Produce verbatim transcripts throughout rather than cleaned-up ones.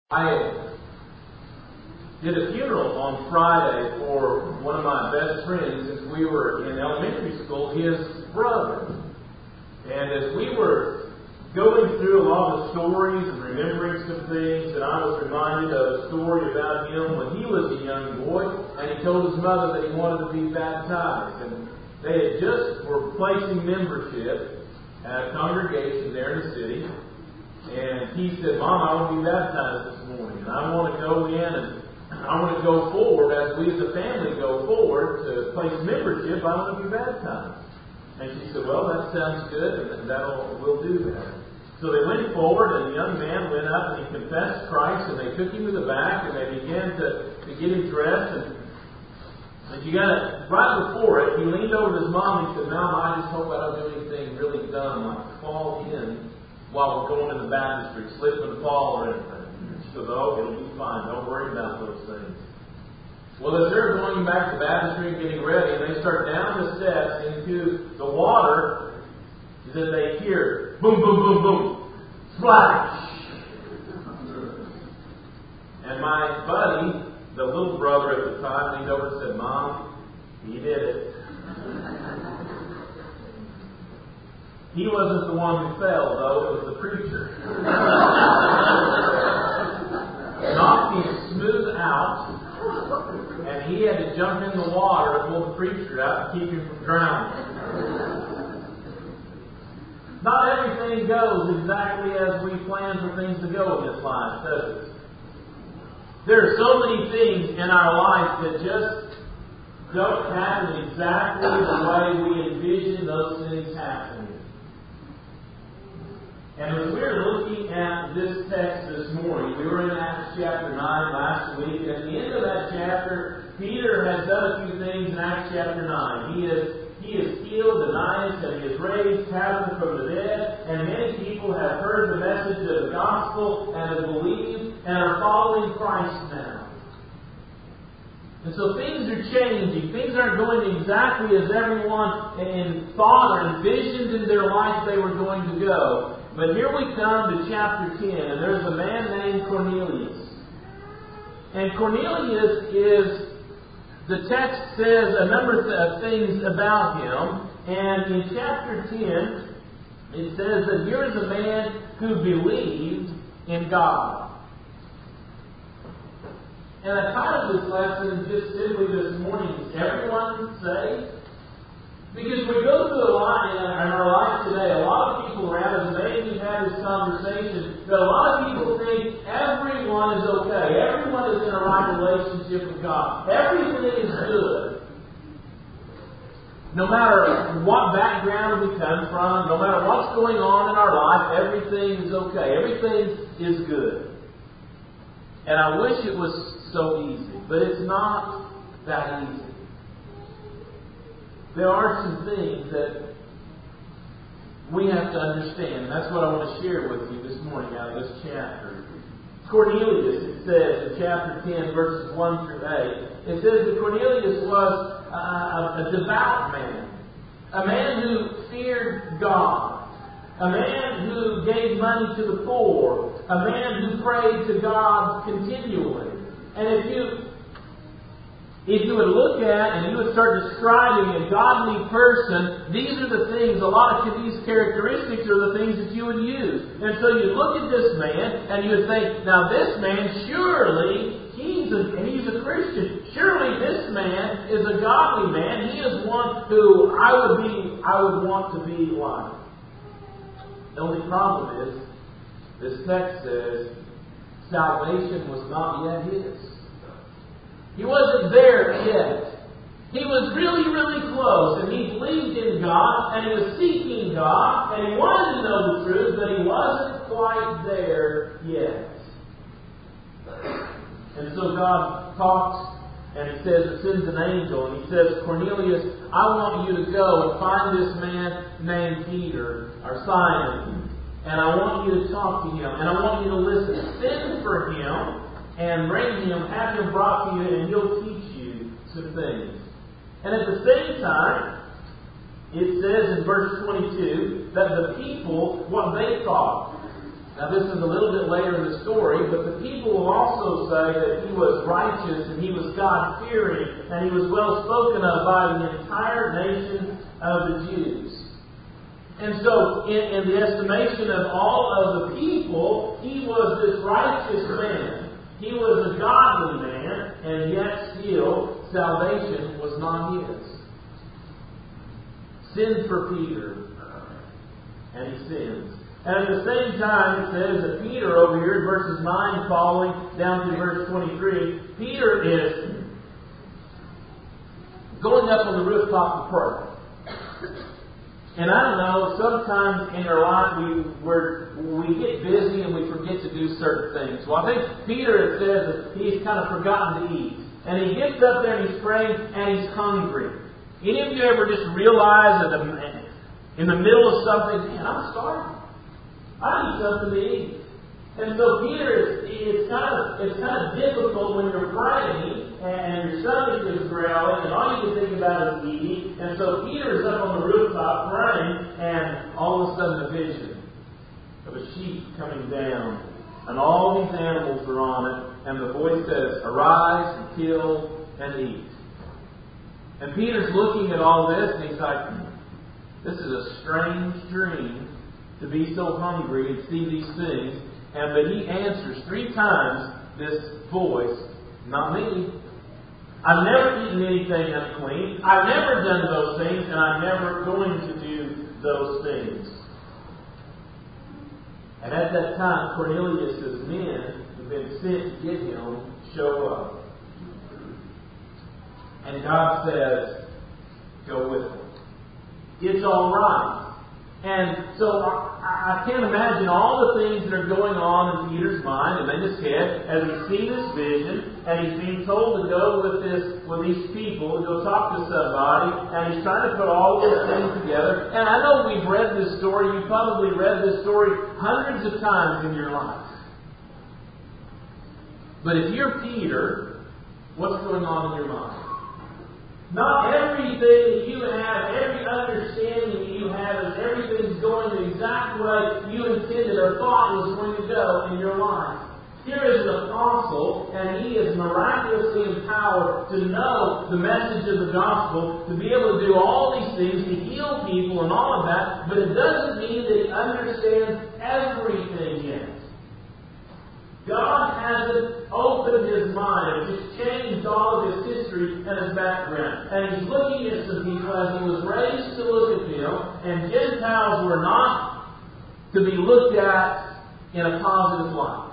I did a funeral on Friday for one of my best friends since we were in elementary school, his brother. And as we were going through a lot of the stories and remembering some things, and I was reminded of a story about him when he was a young boy, and he told his mother that he wanted to be baptized. And they had just were placing membership at a congregation there in the city. And he said, "Mom, I want to be baptized this morning. And I want to go in and I want to go forward as we as a family go forward to place membership. I want to be baptized." And she said, "Well, that sounds good, and that'll we'll do that." So they went forward, and the young man went up and he confessed Christ, and they took him to the back, and they began to, to get him dressed. And, and you got it right before it, he leaned over to his mom and he said, "Mom, I just hope I don't do anything really dumb, like fall in while we're going in the baptistry, slip and fall or anything." She goes, "Oh, it'll be fine. Don't worry about those things." Well, as they're going back to the baptistry and getting ready, and they start down the steps into the water, that they hear boom, boom, boom, boom, splash. And my buddy, the little brother at the time, leaned over and said, "Mom, he did it." He wasn't the one who fell, though. It was the preacher. Knocked him smooth out, and he had to jump in the water to pull the preacher out and keep him from drowning. Not everything goes exactly as we plan for things to go in this life, does it? There are so many things in our life that just don't happen exactly the way we envision those things happening. And as we were looking at this text this morning, we were in Acts chapter nine last week, and at the end of that chapter, Peter has done a few things in Acts chapter nine. He has he has healed Ananias, and he has raised Tabitha from the dead, and many people have heard the message of the gospel and have believed and are following Christ now. And so things are changing. Things aren't going exactly as everyone in thought or envisioned in their life they were going to go. But here we come to chapter ten, and there's a man named Cornelius. And Cornelius is, the text says a number of things about him. And in chapter ten, it says that here is a man who believed in God. And I titled this lesson just simply this morning, "Is everyone saved?" Because we go through a lot in our life today, a lot of people around us, maybe we've had this conversation, that a lot of people think everyone is okay. Everyone is in a right relationship with God. Everything is good. No matter what background we come from, no matter what's going on in our life, everything is okay. Everything is good. And I wish it was so easy, but it's not that easy. There are some things that we have to understand. And that's what I want to share with you this morning out of this chapter. Cornelius, it says in chapter ten, verses one through eight, it says that Cornelius was a, a, a devout man. A man who feared God. A man who gave money to the poor. A man who prayed to God continually. And if you If you would look at and you would start describing a godly person, these are the things, a lot of these characteristics are the things that you would use. And so you look at this man and you would think, now this man, surely he's a, he's a Christian. Surely this man is a godly man. He is one who I would be, I would want to be like. The only problem is, this text says, salvation was not yet his. He wasn't there yet. He was really, really close, and he believed in God, and he was seeking God, and he wanted to know the truth, but he wasn't quite there yet. And so God talks, and he says, it sends an angel, and he says, "Cornelius, I want you to go and find this man named Peter, or Simon, and I want you to talk to him, and I want you to listen. Send for him, and bring him, have him brought to you, and he'll teach you some things." And at the same time, it says in verse twenty-two that the people, what they thought. Now this is a little bit later in the story, but the people will also say that he was righteous and he was God-fearing and he was well spoken of by the entire nation of the Jews. And so, in, in the estimation of all of the people, he was this righteous man. He was a godly man, and yet still, salvation was not his. Sin for Peter, and he sins. And at the same time, it says that Peter over here, in verses nine following down to verse twenty-three, Peter is going up on the rooftop to pray. And I don't know, sometimes in our life we we're, we get busy and we forget to do certain things. Well, I think Peter, it says that he's kind of forgotten to eat. And he gets up there and he's praying and he's hungry. Any of you ever just realize that in the middle of something, man, I'm starving. I need something to eat. And so Peter, it's kind of it's kind of difficult when you're praying and your stomach is growling and all you can think about is eating. And so Peter is up on the rooftop praying, and all of a sudden a vision of a sheep coming down, and all these animals are on it, and the voice says, "Arise and kill and eat." And Peter's looking at all this and he's like, this is a strange dream. To be so hungry and see these things. And but he answers three times this voice, "Not me. I've never eaten anything unclean. I've never done those things, and I'm never going to do those things." And at that time, Cornelius' men who've been sent to get him show up. And God says, "Go with them. It's all right." And so I, I can't imagine all the things that are going on in Peter's mind and in his head as he's seen this vision and he's being told to go with this with these people to go talk to somebody, and he's trying to put all of those things together. And I know we've read this story. You've probably read this story hundreds of times in your life. But if you're Peter, what's going on in your mind? Not everything that you have, every understanding that you have, is everything's going the exact way you intended or thought it was going to go in your life. Here is an apostle, and he is miraculously empowered to know the message of the gospel, to be able to do all these things, to heal people and all of that, but it doesn't mean that he understands everything yet. God hasn't opened his mind. He's changed all of his history and his background. And he's looking at some people as he was raised to look at them, and Gentiles were not to be looked at in a positive light.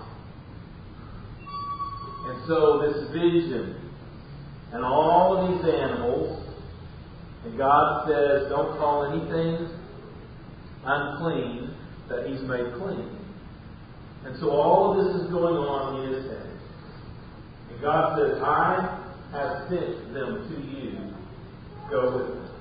And so this vision and all of these animals, and God says, don't call anything unclean that he's made clean. And so all of this is going on in his head. And God says, I have sent them to you. Go with them.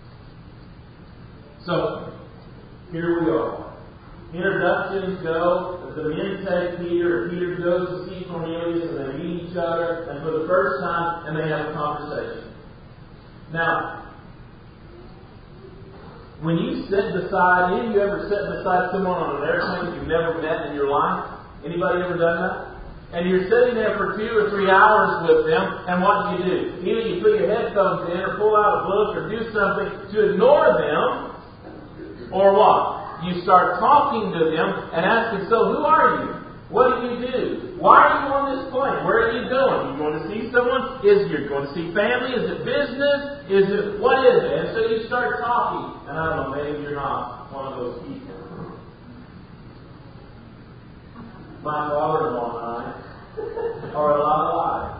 So, here we are. Introductions go. The men take Peter, and Peter goes to see Cornelius, and they meet each other, and for the first time, and they have a conversation. Now, when you sit beside, any of you ever sit beside someone on an airplane that you've never met in your life? Anybody ever done that? And you're sitting there for two or three hours with them, and what do you do? Either you put your headphones in, or pull out a book, or do something to ignore them, or what? You start talking to them and asking, so who are you? What do you do? Why are you on this plane? Where are you going? Are you going to see someone? Is you going to see family? Is it business? Is it, what is it? And so you start talking. And I don't know, maybe you're not one of those people. My father-in-law and I are a lot alike.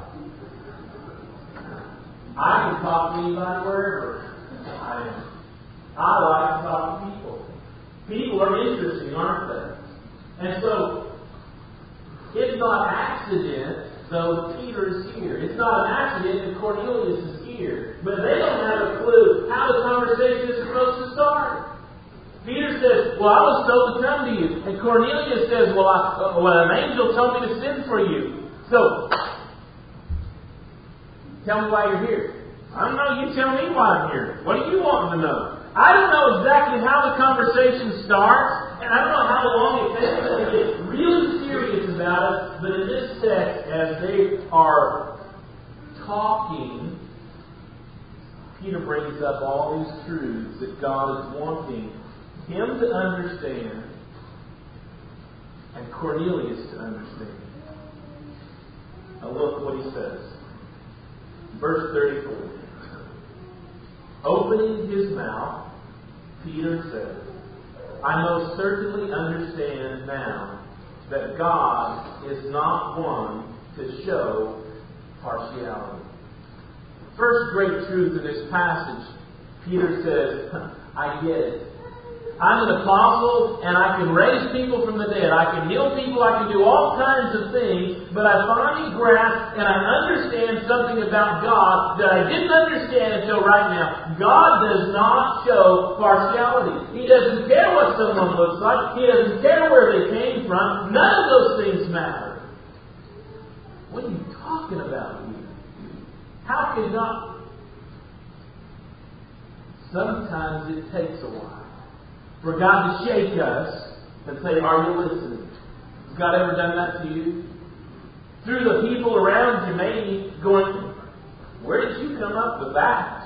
I can talk to anybody wherever I am. I like to talk to people. People are interesting, aren't they? And so, it's not an accident, though, that Peter is here. It's not an accident that Cornelius is here. But they don't have a clue how the conversation is supposed to start. Peter says, well, I was told to come to you. And Cornelius says, well, I, well, an angel told me to send for you. So, tell me why you're here. I don't know. You tell me why I'm here. What do you want to know? I don't know exactly how the conversation starts. And I don't know how long it takes them to get really serious about it, but in this text, as they are talking, Peter brings up all these truths that God is wanting him to understand and Cornelius to understand. Now look what he says. Verse thirty-four. Opening his mouth, Peter said, I most certainly understand now that God is not one to show partiality. First great truth in this passage, Peter says, I get it. I'm an apostle, and I can raise people from the dead. I can heal people. I can do all kinds of things. But I finally grasp and I understand something about God that I didn't understand until right now. God does not show partiality. He doesn't care what someone looks like. He doesn't care where they came from. None of those things matter. What are you talking about here? How can God... Sometimes it takes a while for God to shake us and say, are you listening? Has God ever done that to you? Through the people around you, maybe going, where did you come up with that?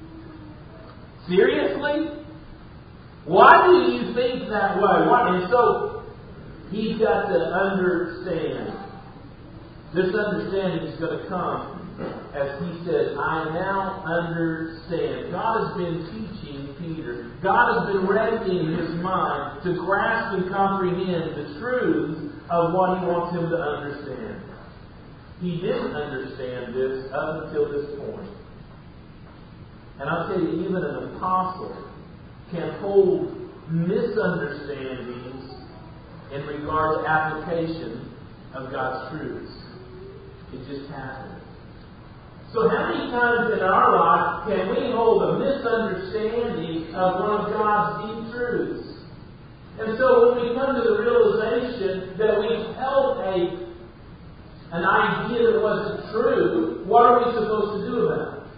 Seriously? Why do you think that way? Why? And so, he's got to understand. This understanding is going to come as he says, I now understand. God has been teaching Peter. God has been readying his mind to grasp and comprehend the truth of what he wants him to understand. He didn't understand this up until this point. And I'll tell you, even an apostle can hold misunderstandings in regard to application of God's truths. It just happens. So how many times in our life can we hold a misunderstanding of one of God's deep truths? And so when we come to the realization that we've held a, an idea that wasn't true, what are we supposed to do about it?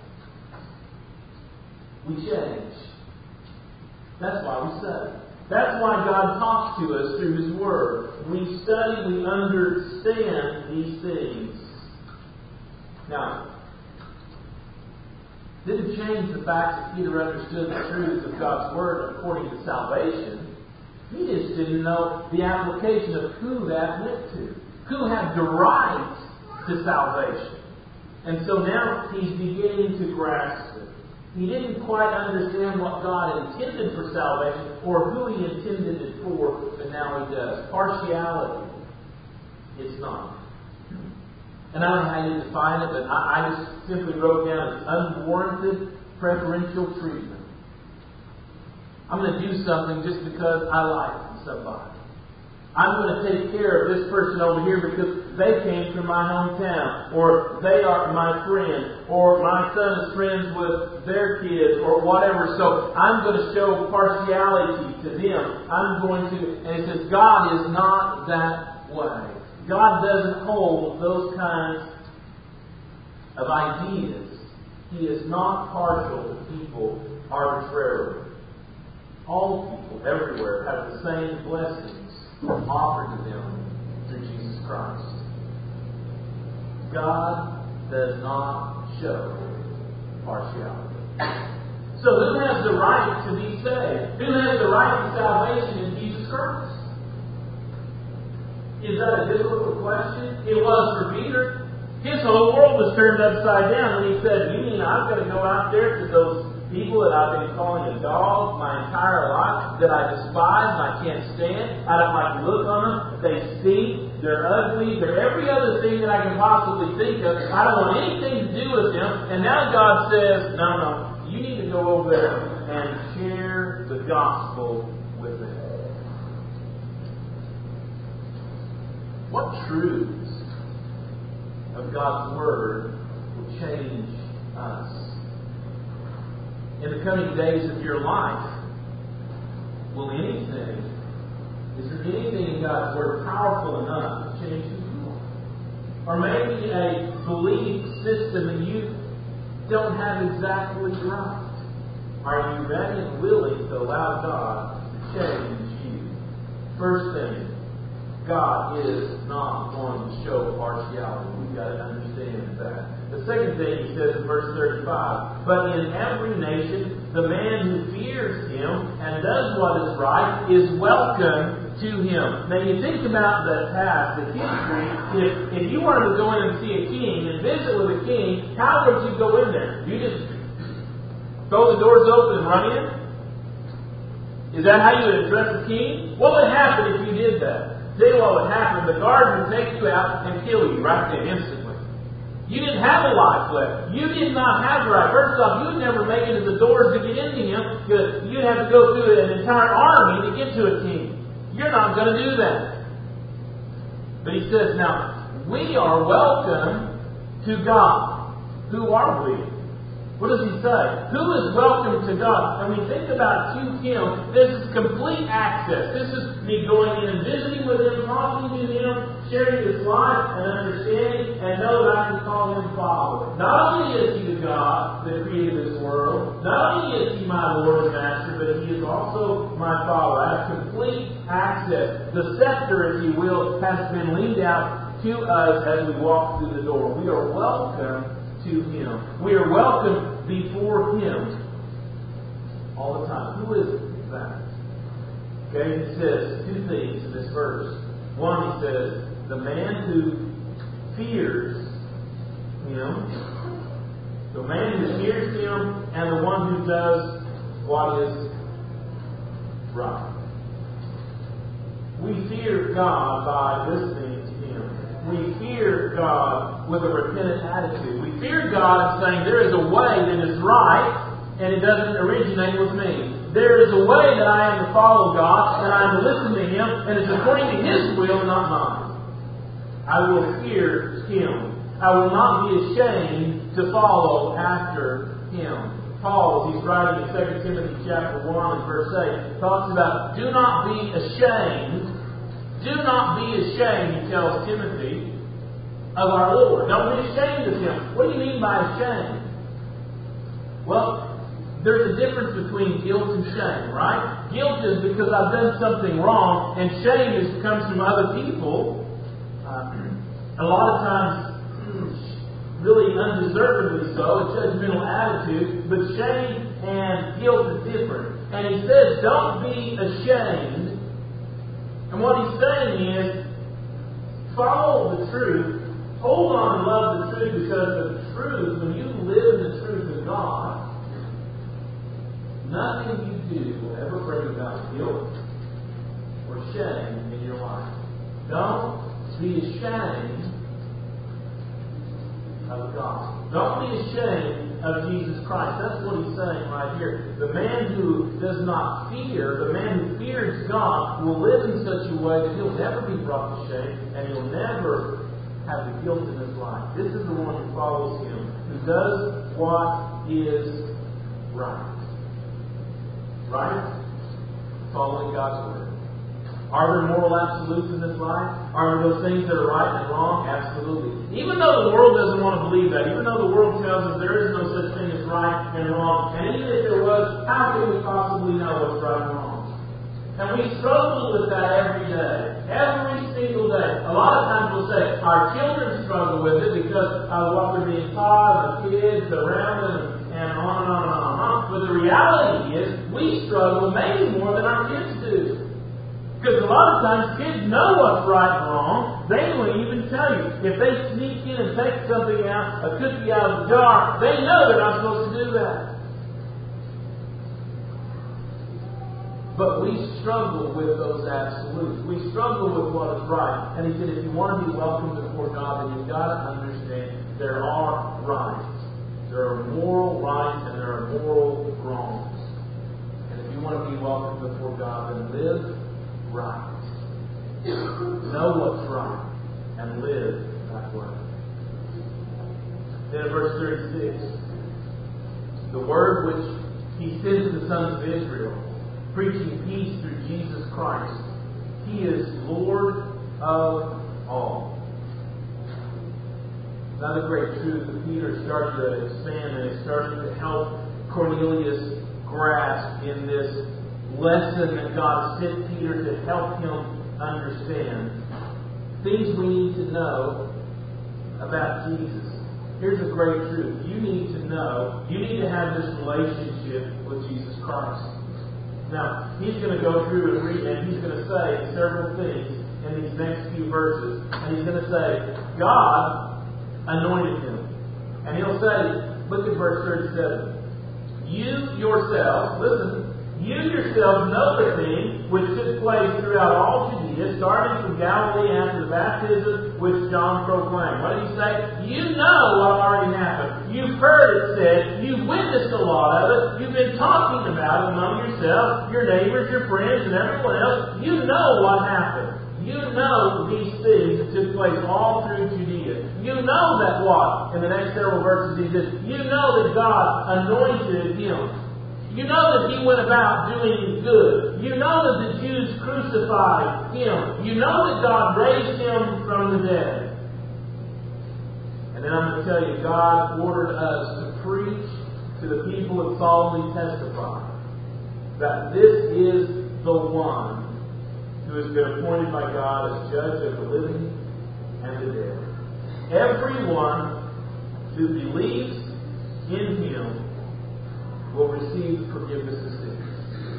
We change. That's why we study. That's why God talks to us through His Word. We study, we understand these things. Now, didn't change the fact that Peter understood the truth of God's Word according to salvation. He just didn't know the application of who that went to. Who had the right to salvation. And so now he's beginning to grasp it. He didn't quite understand what God intended for salvation or who He intended it for, but now he does. Partiality. It's not. And I don't know how you define it, but I, I just simply wrote down as unwarranted preferential treatment. I'm going to do something just because I like somebody. I'm going to take care of this person over here because they came from my hometown, or they are my friend, or my son is friends with their kids, or whatever. So I'm going to show partiality to them. I'm going to, and it says God is not that way. God doesn't hold those kinds of ideas. He is not partial to people arbitrarily. All people everywhere have the same blessings offered to them through Jesus Christ. God does not show partiality. So who has the right to be saved? Who has the right to salvation in Jesus Christ? Is that a difficult question? It was for Peter. His whole world was turned upside down when he said, you mean I've got to go out there to those people that I've been calling a dog my entire life, that I despise and I can't stand? I don't like to look on them. They stink. They're ugly. They're every other thing that I can possibly think of. I don't want anything to do with them. And now God says, no, no, you need to go over there and share the gospel with them. What truths of God's Word will change us? In the coming days of your life, will anything, is there anything in God's Word powerful enough to change who you are? Or maybe a belief system that you don't have exactly right. Are you ready and willing to allow God to change you? First thing, God is not going to show partiality. We've got to understand that. The second thing he says in verse thirty-five, but in every nation, the man who fears him and does what is right is welcome to him. Now you think about the past, the history. If, if you wanted to go in and see a king and visit with a king, how would you go in there? You just throw the doors open and run in? Is that how you would address the king? What would happen if you did that? Tell you what would happen. The guard would take you out and kill you right then, instantly. You didn't have a life left. You did not have the right. First off, you would never make it to the doors to get into him, because you'd have to go through an entire army to get to a king. You're not going to do that. But he says, now, we are welcome to God. Who are we? What does he say? Who is welcome to God? And we think about to him, this is complete access. This is me going in and visiting with him, talking to him, sharing his life and understanding, and know that I can call him Father. Not only is he the God that created this world, not only is he my Lord and Master, but he is also my Father. I have complete access. The scepter, if you will, has been leaned out to us as we walk through the door. We are welcome to him. We are welcome before him all the time. Who is that? Okay, he says two things in this verse. One, he says, the man who fears him, the man who fears him, and the one who does what is right. We fear God by listening to him. We fear God with a repentant attitude. We fear God saying there is a way that is right and it doesn't originate with me. There is a way that I am to follow God and I am to listen to him and it's according to his will, not mine. I will fear him. I will not be ashamed to follow after him. Paul, as he's writing in Second Timothy chapter one and verse eight, talks about do not be ashamed. Do not be ashamed, he tells Timothy, of our Lord. Don't be ashamed of him. What do you mean by ashamed? Well, there's a difference between guilt and shame, right? Guilt is because I've done something wrong, and shame is comes from other people. Uh, a lot of times, really undeservedly so, a judgmental attitude, but shame and guilt is different. And he says, don't be ashamed. And what he's saying is, follow the truth, hold on and love the truth, because the truth, when you live in the truth of God, nothing you do will ever bring about guilt or shame in your life. Don't be ashamed of God. Don't be ashamed of Jesus Christ. That's what he's saying right here. The man who does not fear, the man who fears God, will live in such a way that he'll never be brought to shame and he'll never have the guilt in his life. This is the one who follows him, who does what is right. Right? Following God's word. Are there moral absolutes in this life? Are there those things that are right and wrong? Absolutely. Even though the world doesn't want to believe that, even though the world tells us there is no such thing as right and wrong, and even if there was, how can we possibly know what's right and wrong? And we struggle with that every day. Every single day. A lot of times we'll say, our children struggle with it because of what they're being taught, the kids around them, and on and on and on and on. But the reality is, we struggle maybe more than our kids do. Because a lot of times kids know what's right and wrong. They will even tell you. If they sneak in and take something out, a cookie out of the jar, they know they're not supposed to do that. But we struggle with those absolutes. We struggle with what is right. And he said, if you want to be welcome before God, then you've got to understand there are rights. There are moral rights and there are moral wrongs. And if you want to be welcome before God, then live right. Know what's right and live that way. Then in verse thirty-six, the word which he sends to the sons of Israel, preaching peace through Jesus Christ, he is Lord of all. Another great truth that Peter started to expand and is starting to help Cornelius grasp in this lesson that God sent Peter to help him understand things we need to know about Jesus. Here's a great truth. You need to know, you need to have this relationship with Jesus Christ. Now, he's going to go through and read, and he's going to say several things in these next few verses. And he's going to say, God anointed him. And he'll say, look at verse thirty-seven. You yourselves, listen, you yourselves know the things which took place throughout all Judea, starting from Galilee after the baptism which John proclaimed. What did he say? You know what already happened. You've heard it said. You've witnessed a lot of it. You've been talking about it among yourselves, your neighbors, your friends, and everyone else. You know what happened. You know these things that took place all through Judea. You know that what? In the next several verses he says, you know that God anointed him. You know that he went about doing good. You know that the Jews crucified him. You know that God raised him from the dead. And then I'm going to tell you, God ordered us to preach to the people and solemnly testify that this is the one who has been appointed by God as judge of the living and the dead. Everyone who believes in him will receive forgiveness of sins.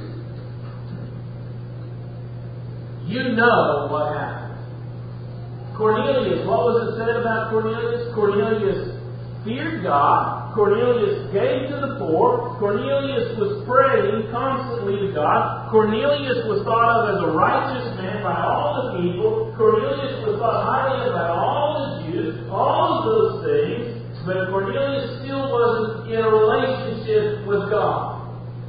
You know what happened. Cornelius, what was it said about Cornelius? Cornelius feared God. Cornelius gave to the poor. Cornelius was praying constantly to God. Cornelius was thought of as a righteous man by all the people. Cornelius was thought highly of by all the Jews. All of those things. But Cornelius still wasn't in a relationship with God.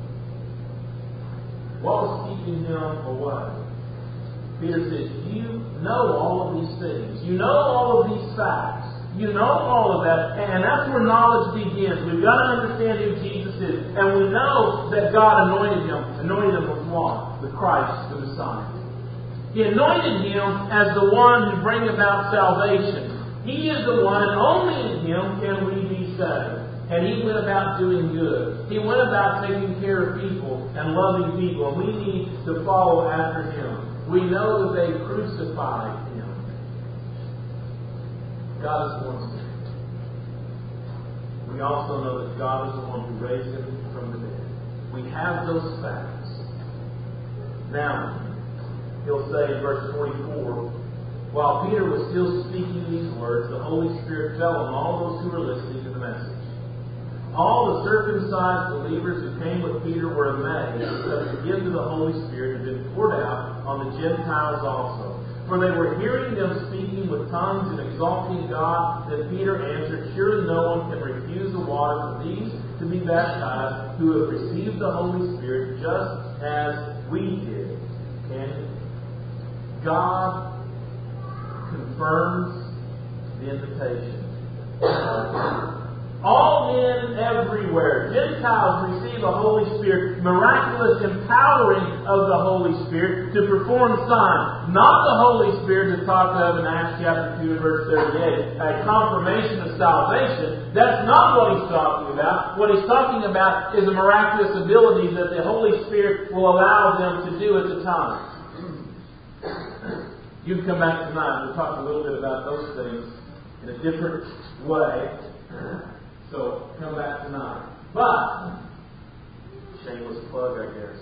What was keeping him away? Peter says, you know all of these things. You know all of these facts. You know all of that. And that's where knowledge begins. We've got to understand who Jesus is. And we know that God anointed him. Anointed him with what? With Christ, the Messiah. He anointed him as the one who brings about salvation. He is the one, and only in him can we be saved. And he went about doing good. He went about taking care of people and loving people. And we need to follow after him. We know that they crucified him. God is the one who did it. We also know that God is the one who raised him from the dead. We have those facts. Now, he'll say in verse forty-four, while Peter was still speaking these words, the Holy Spirit fell on all those who were listening to the message. All the circumcised believers who came with Peter were amazed because the gift of the Holy Spirit had been poured out on the Gentiles also. For they were hearing them speaking with tongues and exalting God. Then Peter answered, surely no one can refuse the water for these to be baptized who have received the Holy Spirit just as we did. And God confirms the invitation. All men everywhere, Gentiles, receive the Holy Spirit, miraculous empowering of the Holy Spirit to perform signs. Not the Holy Spirit that's talked of in Acts chapter two, verse thirty-eight, a confirmation of salvation. That's not what he's talking about. What he's talking about is the miraculous abilities that the Holy Spirit will allow them to do at the time. You can come back tonight. We'll talk a little bit about those things in a different way. So, come back tonight. But, shameless plug, I guess.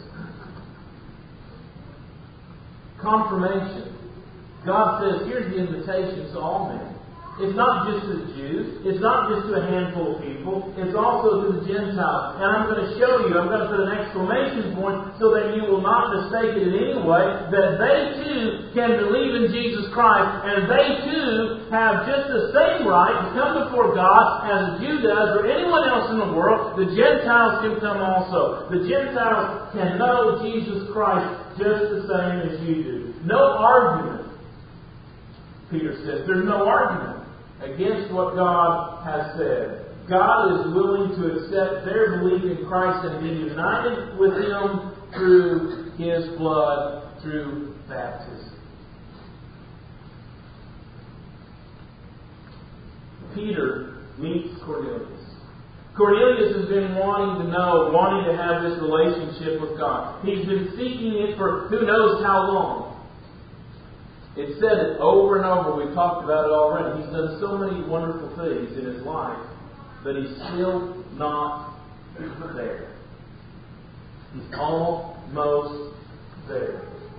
Confirmation. God says, here's the invitation to all men. It's not just to the Jews. It's not just to a handful of people. It's also to the Gentiles. And I'm going to show you, I'm going to put an exclamation point so that you will not mistake it in any way, that they too can believe in Jesus Christ, and they too have just the same right to come before God as a Jew does or anyone else in the world. The Gentiles can come also. The Gentiles can know Jesus Christ just the same as you do. No argument, Peter says. There's no argument against what God has said. God is willing to accept their belief in Christ and be united with Him through His blood, through baptism. Peter meets Cornelius. Cornelius has been wanting to know, wanting to have this relationship with God. He's been seeking it for who knows how long. It said it over and over. We've talked about it already. He's done so many wonderful things in his life, but he's still not there. He's almost there.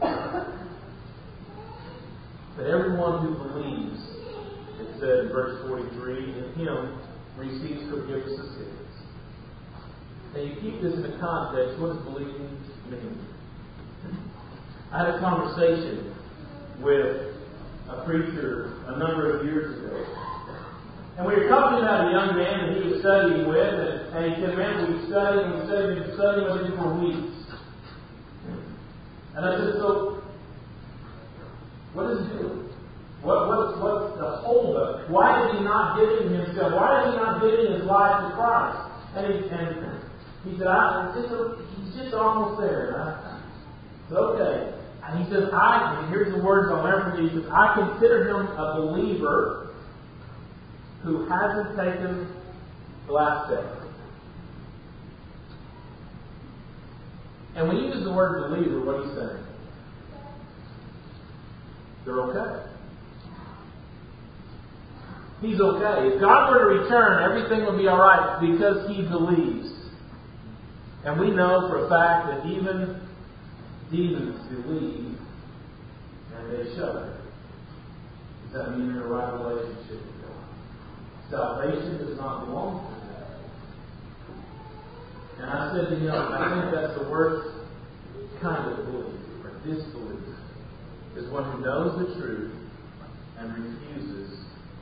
But everyone who believes, it said in verse forty-three, in him receives forgiveness of sins. Now you keep this in the context. What does believing mean? I had a conversation with a preacher a number of years ago. And we were talking about a young man that he was studying with, and, and he said, man, we studied and we studied and studied with him for weeks. And I said, so, what is he doing? What, what, what's the hold of it? Why is he not giving himself? Why is he not giving his life to Christ? And he, and he said, I, it's just a, he's just almost there. And I said, okay. And he says, I, and here's the words I'll learn from you. He says, I consider him a believer who hasn't taken the last step. And when you use the word believer, what are you saying? They're okay. He's okay. If God were to return, everything would be alright because he believes. And we know for a fact that even demons believe and they shudder. Does that mean they're in a right relationship with God? Salvation does not belong to that. And I said to him, I think that's the worst kind of belief, or disbelief, is one who knows the truth and refuses,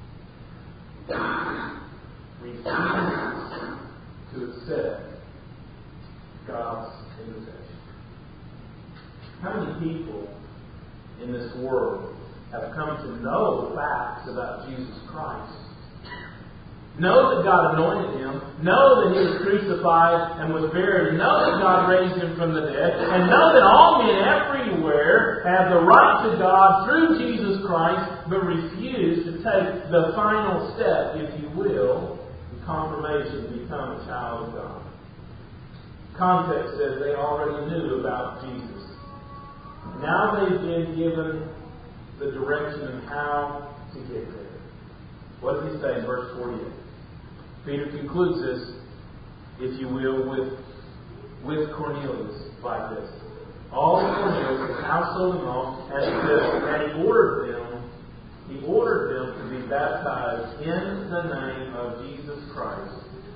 refuses to accept God's invitation. How many people in this world have come to know the facts about Jesus Christ? Know that God anointed him. Know that he was crucified and was buried. Know that God raised him from the dead. And know that all men everywhere have the right to God through Jesus Christ, but refuse to take the final step, if you will, in confirmation to become a child of God. Context says they already knew about Jesus. Now they've been given the direction of how to get there. What does he say in verse forty-eight? Peter concludes this, if you will, with, with Cornelius like this. All of Cornelius, his household and all, and he says, and he ordered them, he ordered them to be baptized in the name of Jesus Christ.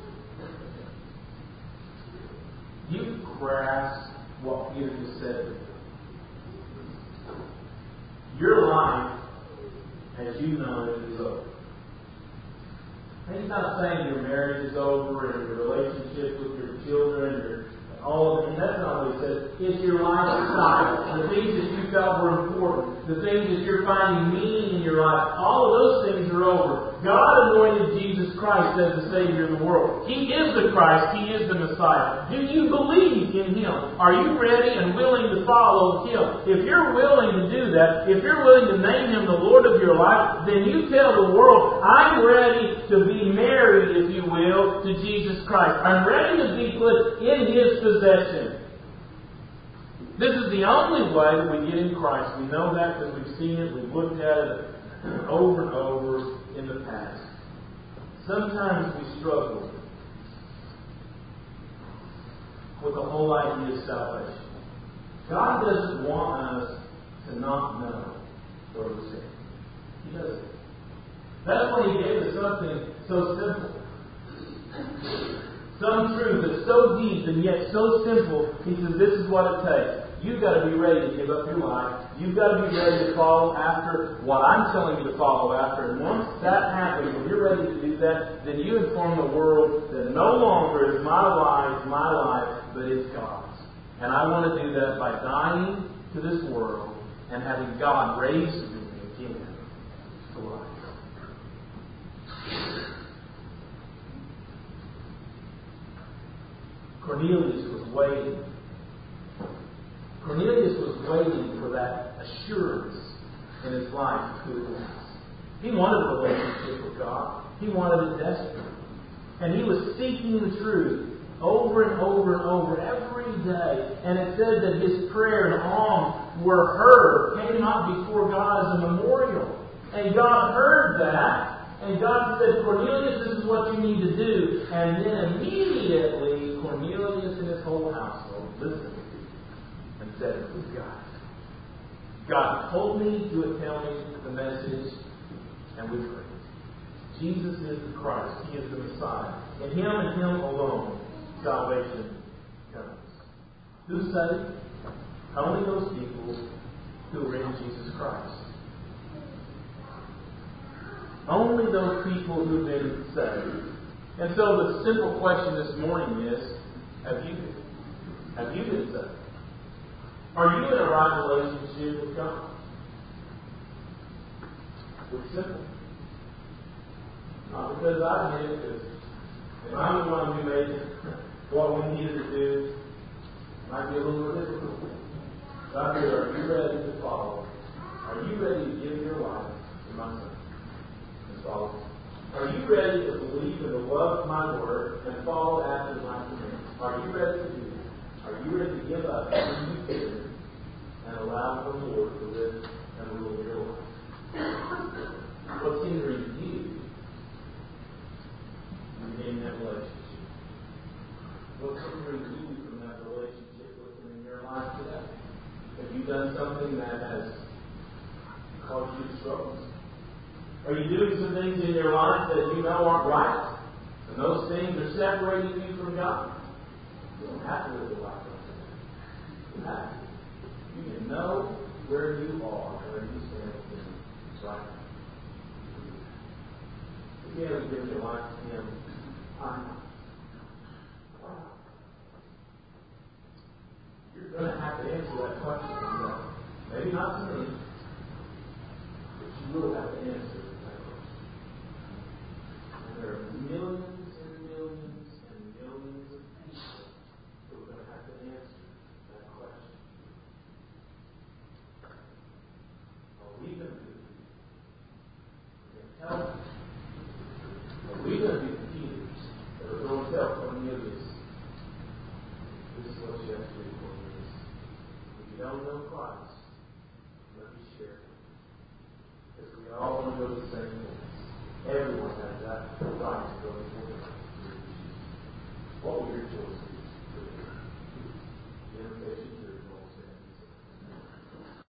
You grasp what Peter just said. Your life, as you know it, is over. And he's not saying your marriage is over and your relationship with your children or all of it. That's not what he says. It's your lifestyle. The things that you felt were important. The things that you're finding meaning in your life. All of those things are over. God anointed Jesus Christ as the Savior of the world. He is the Christ. He is the Messiah. Do you believe in Him? Are you ready and willing to follow Him? If you're willing to do that, if you're willing to name Him the Lord of your life, then you tell the world, I'm ready to be married, if you will, to Jesus Christ. I'm ready to be put in His possession. This is the only way that we get in Christ. We know that because we've seen it, we've looked at it over and over in the past. Sometimes we struggle with the whole idea of salvation. God doesn't want us to not know where we're saved. He doesn't. That's why He gave us something so simple. Some truth that's so deep and yet so simple. He says, this is what it takes. You've got to be ready to give up your life. You've got to be ready to follow after what I'm telling you to follow after. And once that happens, when you're ready to do that, then you inform the world that no longer is my life my life, but it's God's. And I want to do that by dying to this world and having God raise me again to life. Cornelius was waiting. Cornelius was waiting for that assurance in his life to last. He wanted a relationship with God. He wanted it desperately. And he was seeking the truth. over and over and over every day. And it said that his prayer and alms were heard, came up before God as a memorial. And God heard that. And God said, Cornelius, this is what you need to do. And then immediately, Cornelius and his whole household listened and said, it was God. God told me to tell me the message, and we prayed. Jesus is the Christ. He is the Messiah. In Him and Him alone, salvation comes. Who's saved? Only those people who are in Jesus Christ. Only those people who've been saved. And so the simple question this morning is, have you been? Have you been saved? Are you in a right relationship with God? It's simple. Not because I did it, because if I'm the one who made what we needed to do, it might be a little bit difficult. God said, are you ready to follow? Are you ready to give your life to my Son? And follow. Are you ready to believe in the love of my word and follow after my commandments? Are you ready to do that? Are you ready to give up everything you did and allow the Lord to live and rule your life? What's hindering you from getting that relationship? What's hindering you from that relationship with Him in your life today? Have you done something that has caused you struggles? Are you doing some things in your life that you know aren't right? And those things are separating you from God? You don't have to live a life like that. You have to. You can know where you are, where you stand with Him. It's right now. If you haven't given your life to Him, why not? Why not? You're going to have to answer that question. You know. Maybe not to me, but you will have to answer that question. And there are millions and millions and millions of people who are going to have to answer that question. Are we going to be? We're going to tell them. Are we going to be the Peters that are going to tell Cornelius, this is what you have to do, Cornelius? If you don't know Christ, let me share it. Because we all want to go to the same place. Everyone has that right to go to the same place. What were your choices? The invitation